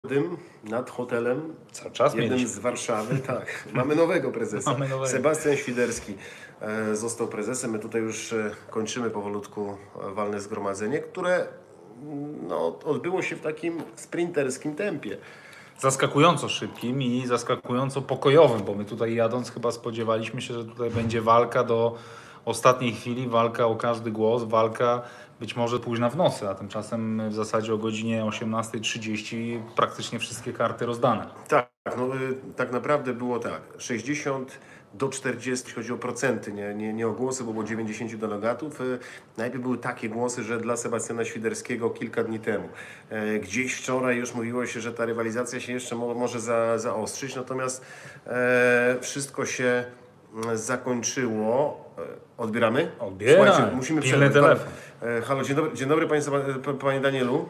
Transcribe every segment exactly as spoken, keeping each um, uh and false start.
dym nad hotelem, cały czas jednym mieliśmy. z Warszawy, tak. Mamy nowego prezesa. Mamy nowego. Sebastian Świderski e, został prezesem. My tutaj już e, kończymy powolutku e, walne zgromadzenie, które no, odbyło się w takim sprinterskim tempie. Zaskakująco szybkim i zaskakująco pokojowym, bo my tutaj jadąc chyba spodziewaliśmy się, że tutaj będzie walka do ostatniej chwili, walka o każdy głos, walka być może późna w nocy, a tymczasem w zasadzie o godzinie osiemnastej trzydzieści praktycznie wszystkie karty rozdane. Tak, no, y, tak naprawdę było tak, sześćdziesiąt do czterdziestu, chodzi o procenty, nie, nie, nie o głosy, bo było dziewięćdziesięciu delegatów. Y, najpierw były takie głosy, że dla Sebastiana Świderskiego kilka dni temu. E, gdzieś wczoraj już mówiło się, że ta rywalizacja się jeszcze mo, może za, zaostrzyć, natomiast e, wszystko się zakończyło. E, odbieramy? Odbieramy. Słuchajcie, musimy Pilny przerwać. telefon. E, halo, dzień dobry, dzień dobry panie, Seba- panie Danielu.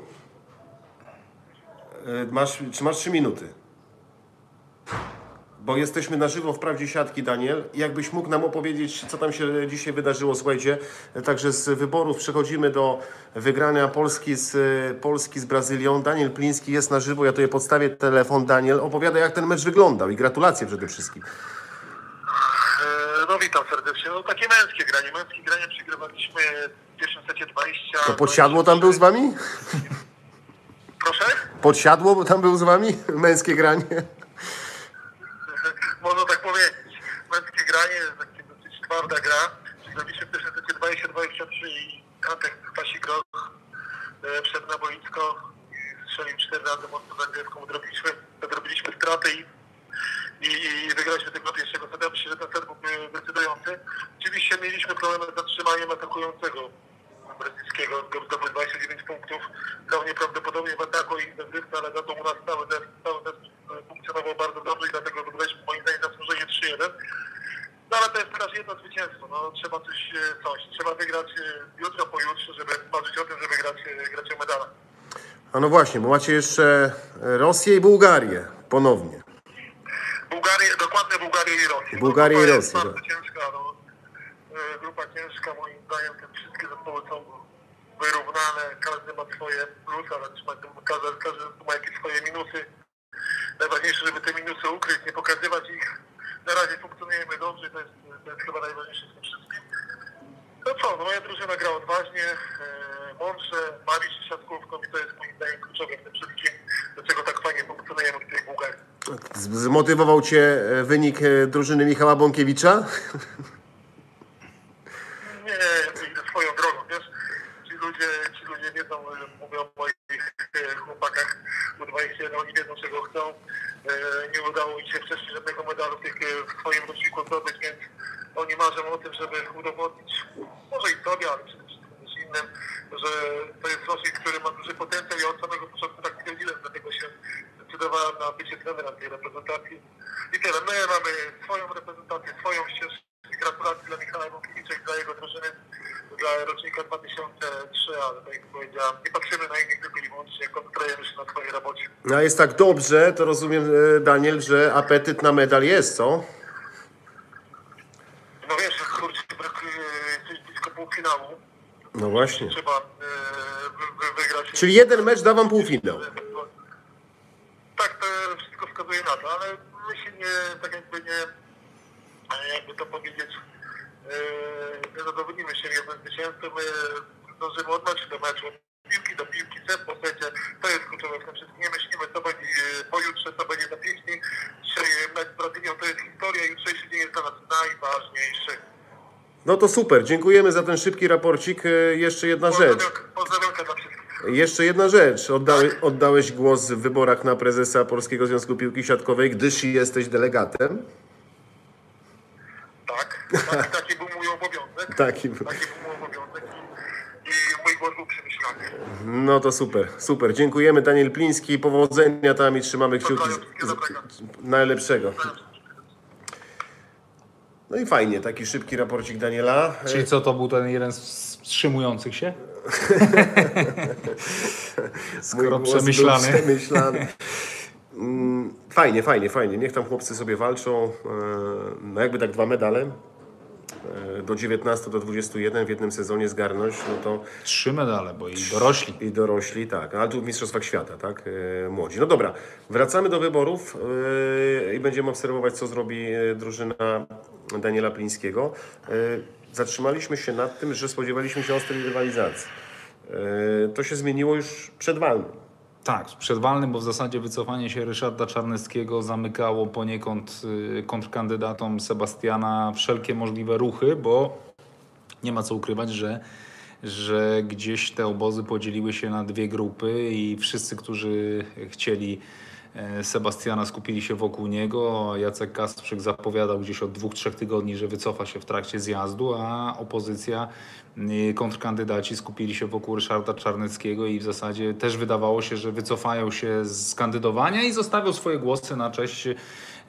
E, masz, czy masz trzy minuty? Bo jesteśmy na żywo w Prawdzie Siatki, Daniel. Jakbyś mógł nam opowiedzieć, co tam się dzisiaj wydarzyło, słuchajcie. Także z wyborów przechodzimy do wygrania Polski z, Polski z Brazylią. Daniel Pliński jest na żywo, ja tutaj podstawię telefon. Daniel, opowiada, jak ten mecz wyglądał i gratulacje przede wszystkim. No witam serdecznie. No takie męskie granie. Męskie granie przegrywaliśmy w pierwszym secie dwadzieścia. To Podsiadło tam był z wami? Proszę? Podsiadło tam był z wami? Męskie granie? Można tak powiedzieć. Męskie granie, takie dosyć twarda gra. Przegraliśmy w pierwszym secie dwadzieścia dwadzieścia trzy i Antek Stasik Groch e, wszedł na boisko i strzelił cztery razy mocno zagrywką. Odrobiliśmy, odrobiliśmy straty i, i, i wygraliśmy tego pierwszego seta. Myślę, że ten set był decydujący. Oczywiście mieliśmy problemy z zatrzymaniem atakującego brytyjskiego. Zdobył dwadzieścia dziewięć punktów. Grał nieprawdopodobnie w ataku i zagrywce, ale za to u nas cały zespół, cały zespół funkcjonował bardzo dobrze i dlatego wygraliśmy moim zdaniem zasłużenie trzy jeden. No ale to jest teraz jedno zwycięstwo. No, trzeba coś, coś. Trzeba wygrać jutro, pojutrze, żeby marzyć o tym, żeby grać, grać o medale. A no właśnie, bo macie jeszcze Rosję i Bułgarię ponownie. Bułgarię, dokładnie Bułgarię i Rosję. Bułgarię no, i grupa Rosję, jest bardzo tak. ciężka, no. Grupa ciężka, moim zdaniem te wszystkie zespoły są wyrównane, każdy ma swoje plusy, ale każdy, każdy ma jakieś swoje minusy. Najważniejsze, żeby te minusy ukryć, nie pokazywać ich. Na razie funkcjonujemy dobrze, to jest, to jest chyba najważniejsze w tym wszystkim. No co, no moja drużyna gra odważnie, e, mądrze, bawi się siatkówką i to jest moim zdaniem kluczowe w tym wszystkim, dlaczego tak fajnie funkcjonujemy w tej Bułgarii. Z- Zmotywował cię e, wynik e, drużyny Michała Bąkiewicza? Nie, ja idę swoją drogą, wiesz, ci ludzie, ci ludzie wiedzą, e, mówię o moich e, chłopakach U dwadzieścia jeden, oni wiedzą czego chcą. E, nie udało mi się wcześniej żadnego medalu w, tych, e, w swoim roczniku zdobyć, więc oni marzą o tym, żeby udowodnić, może i sobie, ale przede wszystkim też innym, że to jest rocznik, który ma duży potencjał i od samego początku tak stwierdziłem, dlatego się zdecydowałem na bycie trenerem tej reprezentacji. I tyle, my mamy swoją reprezentację, swoją ścieżkę. Gratulacje dla Michała Bąkiewicza i dla jego drużyny dla rocznika dwa tysiące trzy, ale tak jak powiedziałem, nie patrzymy na innych tylko i wyłącznie, koncentrujemy się na swojej robocie. No a jest tak dobrze, to rozumiem, e, Daniel, że apetyt na medal jest, co? No wiesz, kurczę, brakuje coś blisko półfinału. No właśnie. Trzeba e, wy, wy, wygrać. Czyli jeden mecz da wam półfinał. Tak, to wszystko wskazuje na to, ale my się nie, tak jakby nie, jakby to powiedzieć, e, nie zadowolimy się jednym zwycięstwem, my dążymy od meczu do meczu, od piłki do piłki, set po secie, to jest kluczowe w tym wszystkim. Nie myślimy, co będzie pojutrze, co będzie za pięć dni. Dzisiaj mecz z Brazylią to jest historia, jutrzejszy dzień jest dla nas najważniejszy. No to super, dziękujemy za ten szybki raporcik. E, Jeszcze jedna rzecz. Pozdrowionka, pozdrowionka dla wszystkich. Jeszcze jedna rzecz. Oddałeś, oddałeś głos w wyborach na prezesa Polskiego Związku Piłki Siatkowej, gdyż jesteś delegatem. Tak, taki, taki był mój obowiązek. Taki był. Taki był mój obowiązek i, i mój głos był przemyślany. No to super, super. Dziękujemy, Daniel Pliński. Powodzenia tam i trzymamy kciuki. Pozdrawiam, wszystkiego dobrego. Najlepszego. No i fajnie, taki szybki raporcik Daniela. Czyli co, to był ten jeden z wstrzymujących się? Skoro Mój głos był przemyślany. przemyślany. Mm, Fajnie, fajnie, fajnie. Niech tam chłopcy sobie walczą. E, No jakby tak dwa medale. do dziewiętnastu, do dwudziestu jeden w jednym sezonie zgarnąć, no to Trzy medale, bo i dorośli. i dorośli, tak, ale tu w Mistrzostwach Świata, tak, e, młodzi. No dobra, wracamy do wyborów e, i będziemy obserwować, co zrobi e, drużyna Daniela Plińskiego. E, zatrzymaliśmy się nad tym, że spodziewaliśmy się ostrej rywalizacji. E, to się zmieniło już przed walną. Tak, przed walnym, bo w zasadzie wycofanie się Ryszarda Czarneckiego zamykało poniekąd y, kontrkandydatom Sebastiana wszelkie możliwe ruchy, bo nie ma co ukrywać, że, że gdzieś te obozy podzieliły się na dwie grupy i wszyscy, którzy chcieli e, Sebastiana, skupili się wokół niego. Jacek Kasprzyk zapowiadał gdzieś od dwóch, trzech tygodni, że wycofa się w trakcie zjazdu, a opozycja, y, kontrkandydaci skupili się wokół Ryszarda Czarneckiego i w zasadzie też wydawało się, że wycofają się z kandydowania i zostawią swoje głosy na cześć e,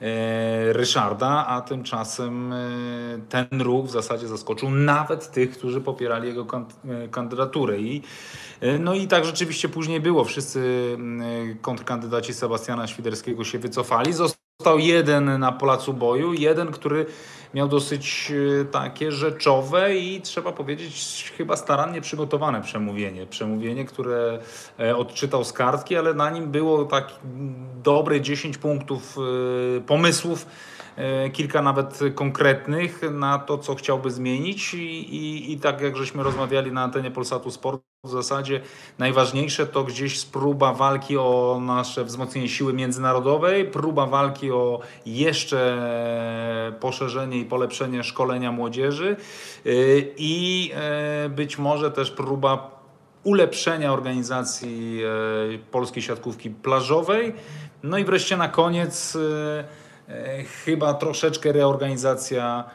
Ryszarda, a tymczasem e, ten ruch w zasadzie zaskoczył nawet tych, którzy popierali jego kan- e, kandydaturę. I, e, no i tak rzeczywiście później było. Wszyscy e, kontrkandydaci Sebastiana Świderskiego się wycofali. Został jeden na placu boju, jeden, który miał dosyć e, takie rzeczowe i trzeba powiedzieć chyba starannie przygotowane przemówienie. Przemówienie, które e, odczytał z kartki, ale na nim było tak dobre dziesięć punktów e, pomysłów, e, kilka nawet konkretnych na to, co chciałby zmienić i, i, i tak jak żeśmy rozmawiali na antenie Polsatu Sport, w zasadzie najważniejsze to gdzieś próba walki o nasze wzmocnienie siły międzynarodowej, próba walki o jeszcze poszerzenie i polepszenie szkolenia młodzieży yy, i yy, być może też próba ulepszenia organizacji yy, polskiej siatkówki plażowej. No i wreszcie na koniec yy, yy, chyba troszeczkę reorganizacja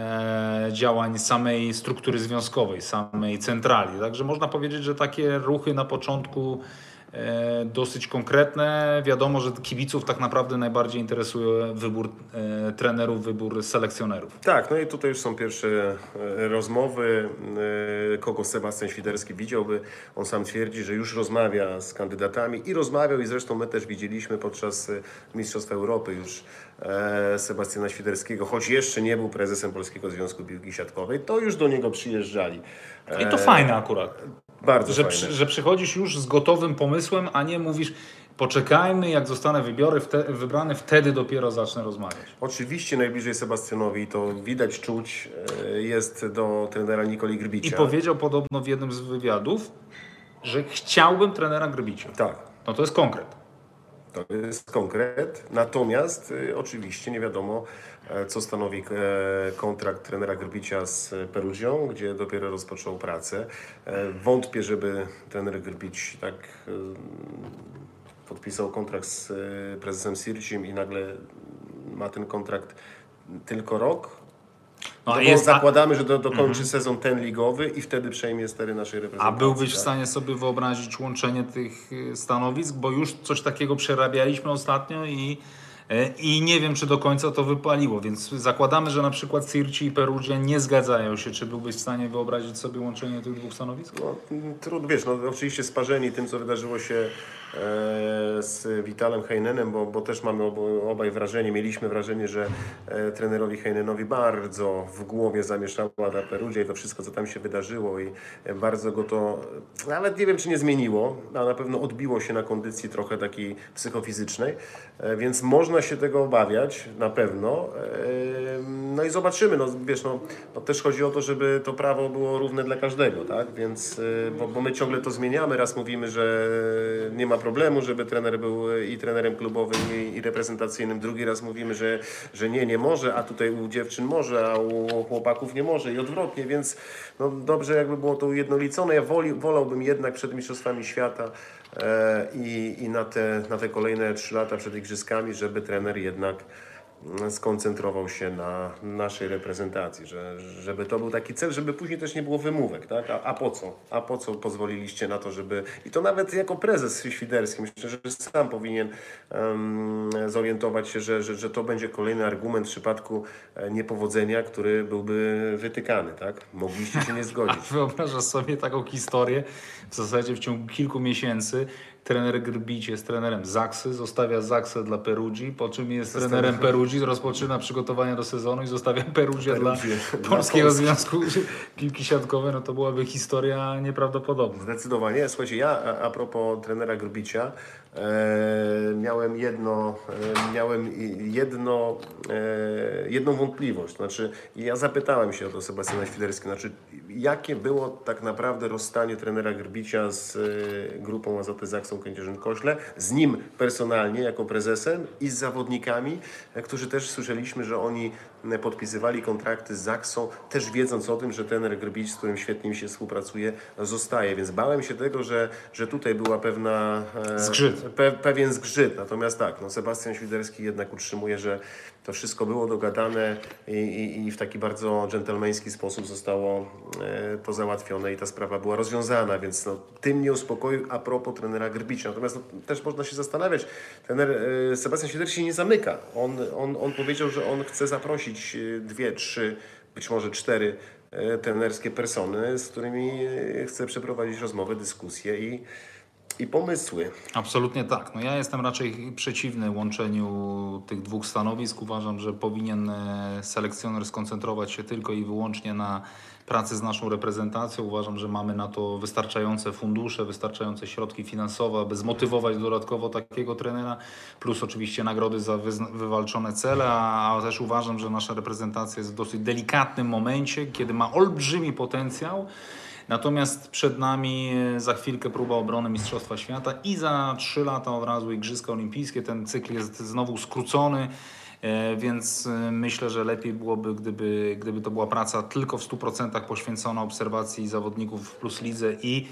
E, działań samej struktury związkowej, samej centrali. Także można powiedzieć, że takie ruchy na początku e, dosyć konkretne. Wiadomo, że kibiców tak naprawdę najbardziej interesuje wybór e, trenerów, wybór selekcjonerów. Tak, no i tutaj już są pierwsze e, rozmowy, e, kogo Sebastian Świderski widziałby. On sam twierdzi, że już rozmawia z kandydatami i rozmawiał i zresztą my też widzieliśmy podczas e, Mistrzostw Europy już e, Sebastiana Świderskiego, choć jeszcze nie był prezesem Polskiego Związku Piłki Siatkowej, to już do niego przyjeżdżali. E, I to fajne akurat, Bardzo że, fajne. przy, że przychodzisz już z gotowym pomysłem, a nie mówisz poczekajmy, jak zostanę wybiory, wte, wybrany, wtedy dopiero zacznę rozmawiać. Oczywiście najbliżej Sebastianowi, to widać, czuć, e, jest do trenera Nikoli Grbicia. I powiedział podobno w jednym z wywiadów, że chciałbym trenera Grbicia. Tak. No to jest konkret. To jest konkret, natomiast y, oczywiście nie wiadomo, e, co stanowi e, kontrakt trenera Grbicia z Perugią, gdzie dopiero rozpoczął pracę. E, wątpię, żeby trener Grbić tak e, podpisał kontrakt z e, prezesem Sircim i nagle ma ten kontrakt tylko rok. No, No, jest, bo zakładamy, że do, dokończy Mhm. sezon ten ligowy i wtedy przejmie stery naszej a reprezentacji. byłbyś w tak? stanie sobie wyobrazić łączenie tych y, stanowisk, bo już coś takiego przerabialiśmy ostatnio i, y, i nie wiem, czy do końca to wypaliło, więc zakładamy, że na przykład Sirci i Perugia nie zgadzają się. Czy byłbyś w stanie wyobrazić sobie łączenie tych dwóch stanowisk? No, trudno, wiesz, no oczywiście sparzeni tym, co wydarzyło się e, z Vitalem Heinenem, bo, bo też mamy obo, obaj wrażenie, mieliśmy wrażenie, że e, trenerowi Heinenowi bardzo w głowie zamieszała ta Perugia i to wszystko, co tam się wydarzyło i e, bardzo go to, nawet nie wiem, czy nie zmieniło, a na pewno odbiło się na kondycji trochę takiej psychofizycznej, e, więc można się tego obawiać, na pewno. E, no i zobaczymy, no wiesz, no, no też chodzi o to, żeby to prawo było równe dla każdego, tak, więc, e, bo, bo my ciągle to zmieniamy, raz mówimy, że nie ma problemu, żeby trener był i trenerem klubowym i, i reprezentacyjnym, drugi raz mówimy, że, że nie, nie może, a tutaj u dziewczyn może, a u chłopaków nie może i odwrotnie, więc no dobrze jakby było to ujednolicone. Ja woli, wolałbym jednak przed Mistrzostwami Świata e, i, i na te, na te kolejne trzy lata przed Igrzyskami, żeby trener jednak skoncentrował się na naszej reprezentacji, że, żeby to był taki cel, żeby później też nie było wymówek, tak? A, a po co? A po co pozwoliliście na to, żeby... I to nawet jako prezes Świderski, myślę, że sam powinien um, zorientować się, że, że, że to będzie kolejny argument w przypadku niepowodzenia, który byłby wytykany, tak? Mogliście się nie zgodzić. Wyobrażasz sobie taką historię w zasadzie w ciągu kilku miesięcy. trener Grbić jest trenerem Zaksy, zostawia Zaksę dla Perugii, po czym jest Zostawia- trenerem Perugii, rozpoczyna przygotowania do sezonu i zostawia Perugię dla Perugię dla Polskiego Polski. Związku Piłki Siatkowej. No to byłaby historia nieprawdopodobna. Zdecydowanie. Słuchajcie, ja a, a propos trenera Grbicia, e, miałem jedno, e, miałem i- jedno, e, jedną wątpliwość. Znaczy, ja zapytałem się o to Sebastiana Świderskiego, znaczy, jakie było tak naprawdę rozstanie trenera Grbicia z e, grupą Azoty Zaksą Kędzierzyn-Koźle, z nim personalnie jako prezesem i z zawodnikami, e, którzy też słyszeliśmy, że oni e, podpisywali kontrakty z Zaksą, też wiedząc o tym, że trener Grbić, z którym świetnie mi się współpracuje, zostaje. Więc bałem się tego, że, że tutaj była pewna... e, Zgrzyt. Pe, pewien zgrzyt. Natomiast tak, no Sebastian Świderski jednak utrzymuje, że to wszystko było dogadane i, i, i w taki bardzo dżentelmeński sposób zostało e, to załatwione i ta sprawa była rozwiązana, więc no, tym mnie uspokoił a propos trenera Grbicia. Natomiast no, też można się zastanawiać, trener e, Sebastian Świderski się nie zamyka. On, on, on powiedział, że on chce zaprosić e, dwie, trzy, być może cztery e, trenerskie persony, z którymi e, chce przeprowadzić rozmowę, dyskusję i i pomysły. Absolutnie tak. No ja jestem raczej przeciwny łączeniu tych dwóch stanowisk. Uważam, że powinien e, selekcjoner skoncentrować się tylko i wyłącznie na pracy z naszą reprezentacją. Uważam, że mamy na to wystarczające fundusze, wystarczające środki finansowe, aby zmotywować dodatkowo takiego trenera, plus oczywiście nagrody za wyzna- wywalczone cele, a, a też uważam, że nasza reprezentacja jest w dosyć delikatnym momencie, kiedy ma olbrzymi potencjał. Natomiast przed nami za chwilkę próba obrony Mistrzostwa Świata i za trzy lata od razu Igrzyska Olimpijskie. Ten cykl jest znowu skrócony, e, więc e, myślę, że lepiej byłoby, gdyby, gdyby to była praca tylko w stu procentach poświęcona obserwacji zawodników w Plus Lidze i,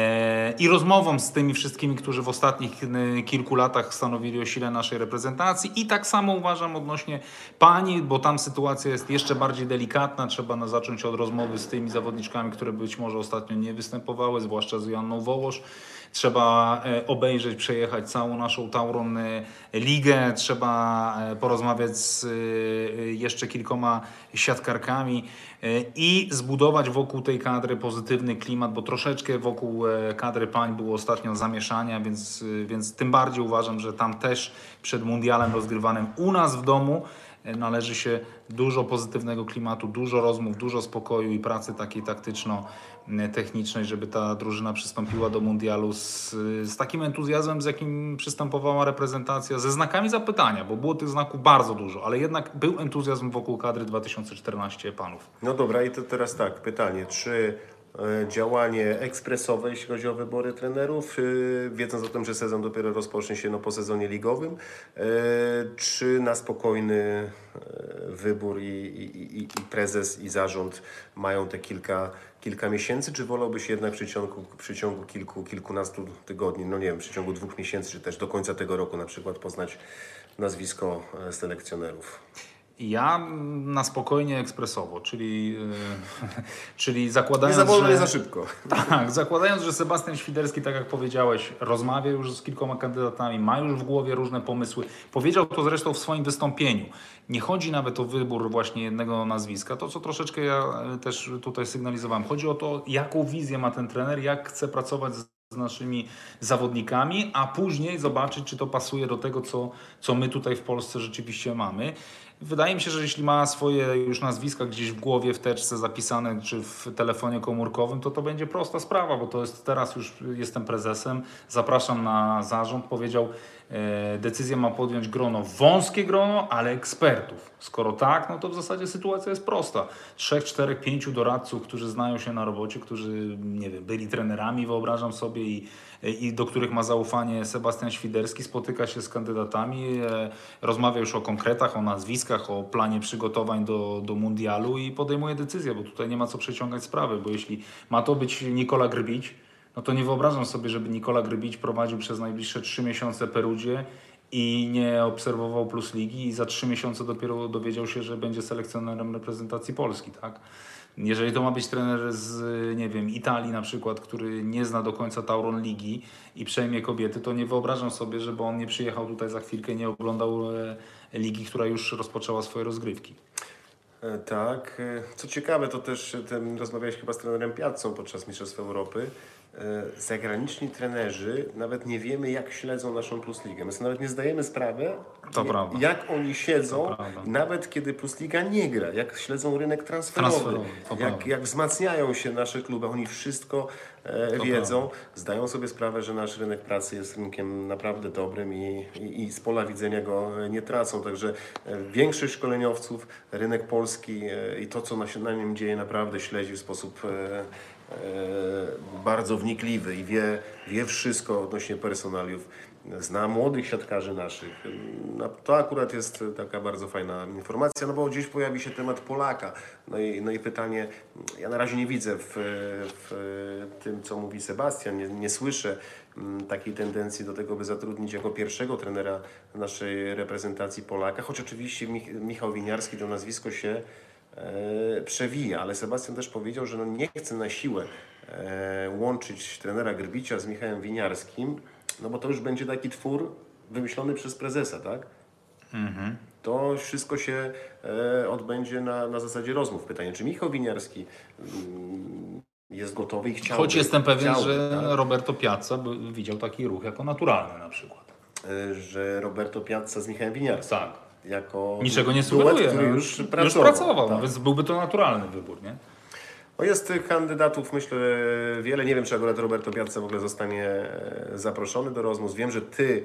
e, i rozmowom z tymi wszystkimi, którzy w ostatnich e, kilku latach stanowili o sile naszej reprezentacji. I tak samo uważam odnośnie pani, bo tam sytuacja jest jeszcze bardziej delikatna. Trzeba na, zacząć od rozmowy z tymi zawodniczkami, które być może ostatnio nie występowały, zwłaszcza z Joanną Wołosz. Trzeba e, obejrzeć, przejechać całą naszą Tauron e, ligę. Trzeba e, porozmawiać z e, jeszcze kilkoma siatkarkami e, i zbudować wokół tej kadry pozytywny klimat, bo troszeczkę wokół e, kadry pań było ostatnio zamieszania, więc, e, więc tym bardziej uważam, że tam też przed mundialem rozgrywanym u nas w domu e, należy się dużo pozytywnego klimatu, dużo rozmów, dużo spokoju i pracy takiej taktyczno-technicznej, żeby ta drużyna przystąpiła do mundialu z, z takim entuzjazmem, z jakim przystępowała reprezentacja, ze znakami zapytania, bo było tych znaków bardzo dużo, ale jednak był entuzjazm wokół kadry dwa tysiące czternaście panów. No dobra, i to teraz tak, pytanie, czy e, działanie ekspresowe, jeśli chodzi o wybory trenerów, e, wiedząc o tym, że sezon dopiero rozpocznie się no, po sezonie ligowym, e, czy na spokojny e, wybór i, i, i, i prezes i zarząd mają te kilka, kilka miesięcy, czy wolałbyś jednak w przeciągu, w przeciągu kilku, kilkunastu tygodni, no nie wiem, w przeciągu dwóch miesięcy, czy też do końca tego roku na przykład poznać nazwisko e, selekcjonerów? Ja na spokojnie ekspresowo, czyli, yy, czyli Nie zakładając, za wolno, że... nie za szybko. Tak, zakładając, że Sebastian Świderski, tak jak powiedziałeś, rozmawia już z kilkoma kandydatami, ma już w głowie różne pomysły. Powiedział to zresztą w swoim wystąpieniu. Nie chodzi nawet o wybór właśnie jednego nazwiska, to co troszeczkę ja też tutaj sygnalizowałem. Chodzi o to, jaką wizję ma ten trener, jak chce pracować z z naszymi zawodnikami, a później zobaczyć, czy to pasuje do tego, co, co my tutaj w Polsce rzeczywiście mamy. Wydaje mi się, że jeśli ma swoje już nazwiska gdzieś w głowie, w teczce zapisane, czy w telefonie komórkowym, to to będzie prosta sprawa, bo to jest teraz już jestem prezesem, zapraszam na zarząd, powiedział, e, decyzję ma podjąć grono, wąskie grono, ale ekspertów. Skoro tak, no to w zasadzie sytuacja jest prosta. Trzech, czterech, pięciu doradców, którzy znają się na robocie, którzy, nie wiem, byli trenerami, wyobrażam sobie, i, i do których ma zaufanie Sebastian Świderski, spotyka się z kandydatami, e, rozmawia już o konkretach, o nazwiskach, o planie przygotowań do, do mundialu i podejmuje decyzję, bo tutaj nie ma co przeciągać sprawy, bo jeśli ma to być Nikola Grbić, no to nie wyobrażam sobie, żeby Nikola Grbić prowadził przez najbliższe trzy miesiące Perugię i nie obserwował Plus Ligi i za trzy miesiące dopiero dowiedział się, że będzie selekcjonerem reprezentacji Polski, tak? Jeżeli to ma być trener z, nie wiem, Italii na przykład, który nie zna do końca Tauron Ligi i przejmie kobiety, to nie wyobrażam sobie, żeby on nie przyjechał tutaj za chwilkę, nie oglądał e, ligi, która już rozpoczęła swoje rozgrywki. E, Tak. E, Co ciekawe, to też ten, rozmawiałeś chyba z trenerem Piazzą podczas Mistrzostw Europy. zagraniczni trenerzy nawet nie wiemy, jak śledzą naszą Plus Ligę. My sobie nawet nie zdajemy sprawy, To jak, prawda. jak oni siedzą, To prawda. nawet kiedy Plus Liga nie gra, jak śledzą rynek transferowy, Transferowy, to jak, prawda. jak wzmacniają się nasze kluby. Oni wszystko e, wiedzą, zdają sobie sprawę, że nasz rynek pracy jest rynkiem naprawdę dobrym i, i, i z pola widzenia go nie tracą. Także e, większość szkoleniowców, rynek polski e, i to, co na, się na nim dzieje, naprawdę śledzi w sposób e, E, bardzo wnikliwy i wie, wie wszystko odnośnie personaliów. Zna młodych siatkarzy naszych. No, to akurat jest taka bardzo fajna informacja, no bo gdzieś pojawi się temat Polaka. No i, no i pytanie, ja na razie nie widzę w, w tym, co mówi Sebastian, nie, nie słyszę mm, takiej tendencji do tego, by zatrudnić jako pierwszego trenera naszej reprezentacji Polaka, choć oczywiście Mich Michał Winiarski, to nazwisko się E, przewija, ale Sebastian też powiedział, że no nie chce na siłę e, łączyć trenera Grbicia z Michałem Winiarskim, no bo to już będzie taki twór wymyślony przez prezesa, tak? Mhm. To wszystko się e, odbędzie na, na zasadzie rozmów. Pytanie, czy Michał Winiarski mm, jest gotowy i chciałby... Choć jestem pewien, chciałby, że tak? Roberto Piazza by widział taki ruch jako naturalny na przykład. E, że Roberto Piazza z Michałem Winiarskim. Tak. Jako Niczego nie duet, sugeruje. który No, już już pracował. pracował, tak. no, więc byłby to naturalny wybór, nie? No jest tych kandydatów, myślę, wiele. Nie wiem, czy akurat Roberto Piazza w ogóle zostanie e, zaproszony do rozmów. Wiem, że ty,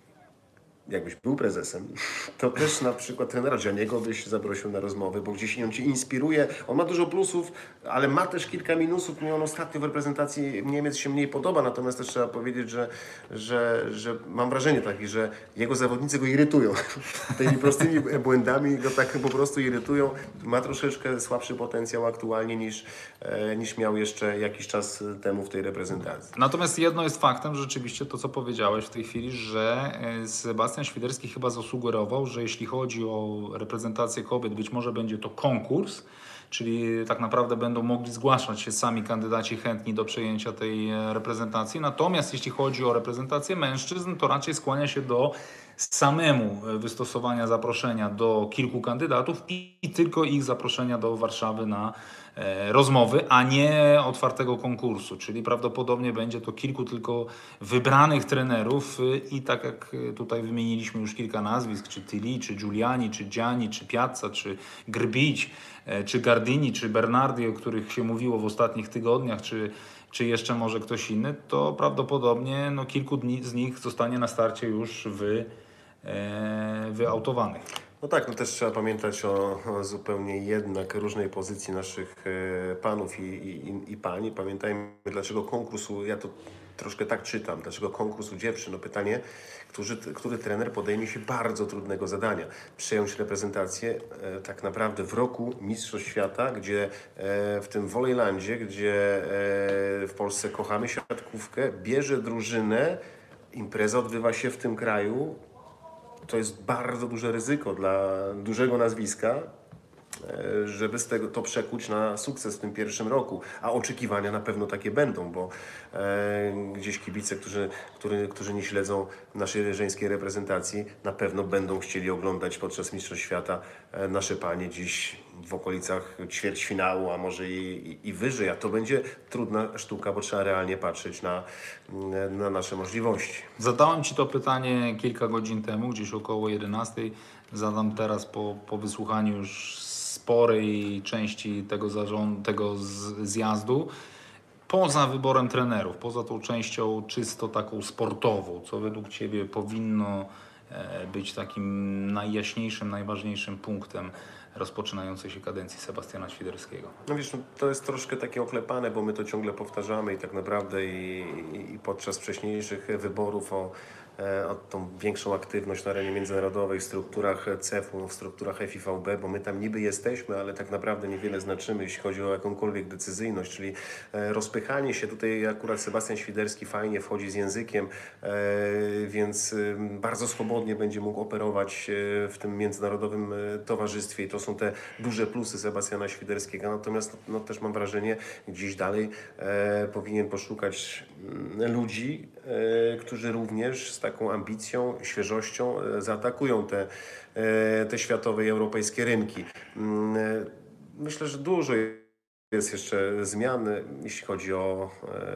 jakbyś był prezesem, to też na przykład trenera Gianniego byś zaprosił na rozmowy, bo gdzieś on cię inspiruje. On ma dużo plusów, ale ma też kilka minusów. Mnie on ostatnio w reprezentacji Niemiec się mniej podoba, natomiast też trzeba powiedzieć, że, że, że mam wrażenie takie, że jego zawodnicy go irytują. Tymi prostymi błędami go tak po prostu irytują. Ma troszeczkę słabszy potencjał aktualnie niż, e, niż miał jeszcze jakiś czas temu w tej reprezentacji. Natomiast jedno jest faktem, rzeczywiście to, co powiedziałeś w tej chwili, że Sebastian Świderski chyba zasugerował, że jeśli chodzi o reprezentację kobiet, być może będzie to konkurs, czyli tak naprawdę będą mogli zgłaszać się sami kandydaci chętni do przejęcia tej reprezentacji. Natomiast jeśli chodzi o reprezentację mężczyzn, to raczej skłania się do samemu wystosowania zaproszenia do kilku kandydatów i, i tylko ich zaproszenia do Warszawy na e, rozmowy, a nie otwartego konkursu, czyli prawdopodobnie będzie to kilku tylko wybranych trenerów y, i tak jak tutaj wymieniliśmy już kilka nazwisk, czy Tilly, czy Giuliani, czy Gianni, czy Piazza, czy Grbić, e, czy Gardini, czy Bernardi, o których się mówiło w ostatnich tygodniach, czy czy jeszcze może ktoś inny, to prawdopodobnie no, kilku dni z nich zostanie na starcie już wy, e, wyautowanych. No tak, no też trzeba pamiętać o, o zupełnie jednak różnej pozycji naszych e, panów i, i, i pań. Pamiętajmy, dlaczego konkursu, ja to troszkę tak czytam, dlaczego konkursu dziewczyn. No pytanie, który, który trener podejmie się bardzo trudnego zadania. Przejąć reprezentację e, tak naprawdę w roku Mistrzostw Świata, gdzie e, w tym Wolejlandzie, gdzie e, w Polsce kochamy siatkówkę, bierze drużynę, impreza odbywa się w tym kraju. To jest bardzo duże ryzyko dla dużego nazwiska, żeby z tego to przekuć na sukces w tym pierwszym roku. A oczekiwania na pewno takie będą, bo e, gdzieś kibice, którzy, którzy, którzy nie śledzą naszej żeńskiej reprezentacji, na pewno będą chcieli oglądać podczas Mistrzostw Świata e, nasze panie dziś w okolicach ćwierćfinału, a może i, i, i wyżej. A to będzie trudna sztuka, bo trzeba realnie patrzeć na, na nasze możliwości. Zadałem Ci to pytanie kilka godzin temu, gdzieś około jedenastej. Zadam teraz po, po wysłuchaniu już sporej części tego, zarząd, tego z, zjazdu. Poza wyborem trenerów, poza tą częścią czysto taką sportową, co według Ciebie powinno e, być takim najjaśniejszym, najważniejszym punktem rozpoczynającej się kadencji Sebastiana Świderskiego? No wiesz, no, to jest troszkę takie oklepane, bo my to ciągle powtarzamy i tak naprawdę i, i, i podczas wcześniejszych wyborów o, e, o tą większą aktywność na arenie międzynarodowej, w strukturach C E F u, w strukturach F I V B, bo my tam niby jesteśmy, ale tak naprawdę niewiele znaczymy, jeśli chodzi o jakąkolwiek decyzyjność, czyli e, rozpychanie się. Tutaj akurat Sebastian Świderski fajnie wchodzi z językiem, e, więc e, bardzo swobodnie będzie mógł operować e, w tym międzynarodowym e, towarzystwie i to są te duże plusy Sebastiana Świderskiego. Natomiast no, też mam wrażenie, gdzieś dalej e, powinien poszukać m, ludzi, e, którzy również z taką ambicją, świeżością e, zaatakują te, e, te światowe i europejskie rynki. M, e, myślę, że dużo jest jeszcze zmian, jeśli chodzi o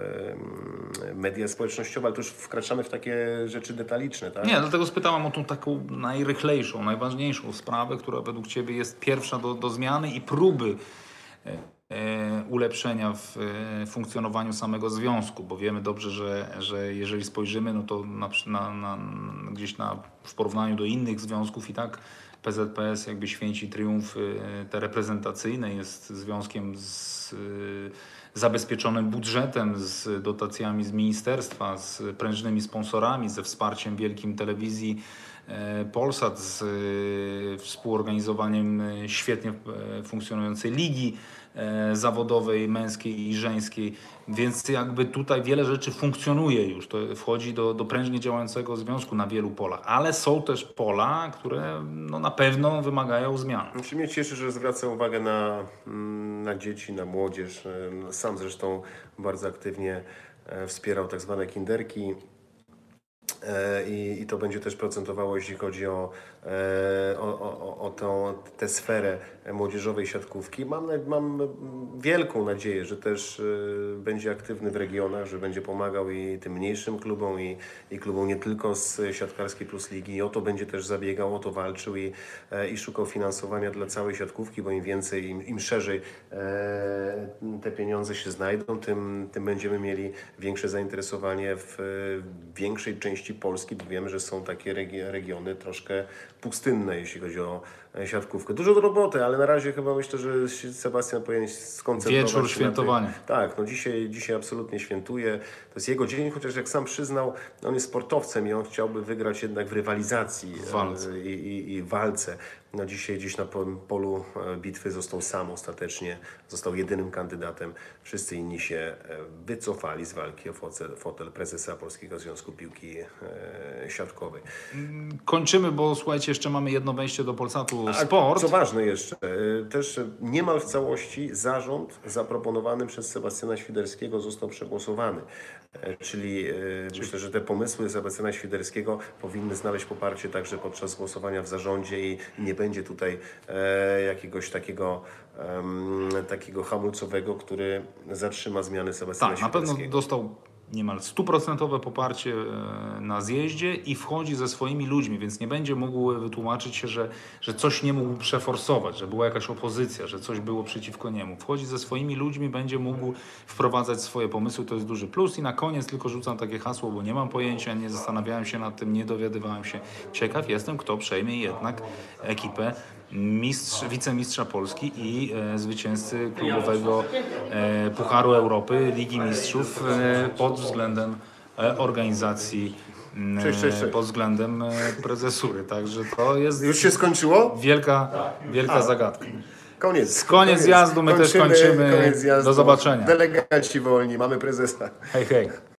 e, media społecznościowe, ale to już wkraczamy w takie rzeczy detaliczne, tak? Nie, dlatego spytałam o tą taką najrychlejszą, najważniejszą sprawę, która według Ciebie jest pierwsza do, do zmiany i próby e, e, ulepszenia w e, funkcjonowaniu samego związku, bo wiemy dobrze, że, że jeżeli spojrzymy, no to na, na, na, gdzieś na, w porównaniu do innych związków i tak P Z P S jakby święci triumfy te reprezentacyjne, jest związkiem z y, zabezpieczonym budżetem, z dotacjami z ministerstwa, z prężnymi sponsorami, ze wsparciem wielkim telewizji e, Polsat, z y, współorganizowaniem y, świetnie y, funkcjonującej ligi e, zawodowej, męskiej i żeńskiej, więc jakby tutaj wiele rzeczy funkcjonuje już, to wchodzi do, do prężnie działającego związku na wielu polach, ale są też pola, które no, na pewno wymagają zmian. Mnie cieszy, że zwraca uwagę na, na dzieci, na młodzież. Sam zresztą bardzo aktywnie wspierał tak zwane kinderki. I, I to będzie też procentowało, jeśli chodzi o, o, o, o tą, tę sferę młodzieżowej siatkówki. Mam, mam wielką nadzieję, że też będzie aktywny w regionach, że będzie pomagał i tym mniejszym klubom, i, i klubom nie tylko z Siatkarskiej Plus Ligi. I o to będzie też zabiegał, o to walczył i, i szukał finansowania dla całej siatkówki, bo im więcej, im, im szerzej te pieniądze się znajdą, tym, tym będziemy mieli większe zainteresowanie w większej części Polski, bo wiemy, że są takie regi- regiony troszkę pustynne, jeśli chodzi o siatkówkę. Dużo do roboty, ale na razie chyba myślę, że Sebastian powinien skoncentrować Wieczór się świętowania. na tym. Tak, no dzisiaj, dzisiaj absolutnie świętuje. To jest jego dzień, chociaż jak sam przyznał, on jest sportowcem i on chciałby wygrać jednak w rywalizacji W walce. i, i, i walce. No dzisiaj gdzieś na polu bitwy został sam ostatecznie, został jedynym kandydatem. Wszyscy inni się wycofali z walki o fotel, fotel prezesa Polskiego Związku Piłki e, Siatkowej. Kończymy, bo słuchajcie, jeszcze mamy jedno wejście do Polsatu A Sport. co ważne jeszcze, też niemal w całości zarząd zaproponowany przez Sebastiana Świderskiego został przegłosowany. Czyli, Czyli myślę, że te pomysły Sebastiana Świderskiego powinny znaleźć poparcie także podczas głosowania w zarządzie i nie będzie tutaj e, jakiegoś takiego, e, takiego hamulcowego, który zatrzyma zmiany Sebastiana Tak, na Świderskiego. pewno dostał niemal stuprocentowe poparcie na zjeździe i wchodzi ze swoimi ludźmi, więc nie będzie mógł wytłumaczyć się, że, że coś nie mógł przeforsować, że była jakaś opozycja, że coś było przeciwko niemu. Wchodzi ze swoimi ludźmi, będzie mógł wprowadzać swoje pomysły, to jest duży plus. I na koniec tylko rzucam takie hasło, bo nie mam pojęcia, nie zastanawiałem się nad tym, nie dowiadywałem się. Ciekaw jestem, kto przejmie jednak ekipę mistrz, wicemistrza Polski i e, zwycięzcy klubowego e, Pucharu Europy, Ligi Mistrzów e, pod względem e, organizacji, e, Cześć, cześć, cześć. pod względem e, prezesury. Także to jest Już się skończyło? wielka, wielka zagadka. Koniec. Koniec zjazdu, my też kończymy. Koniec zjazdu. Do zobaczenia. Delegaci wolni, mamy prezesa. Hej, hej.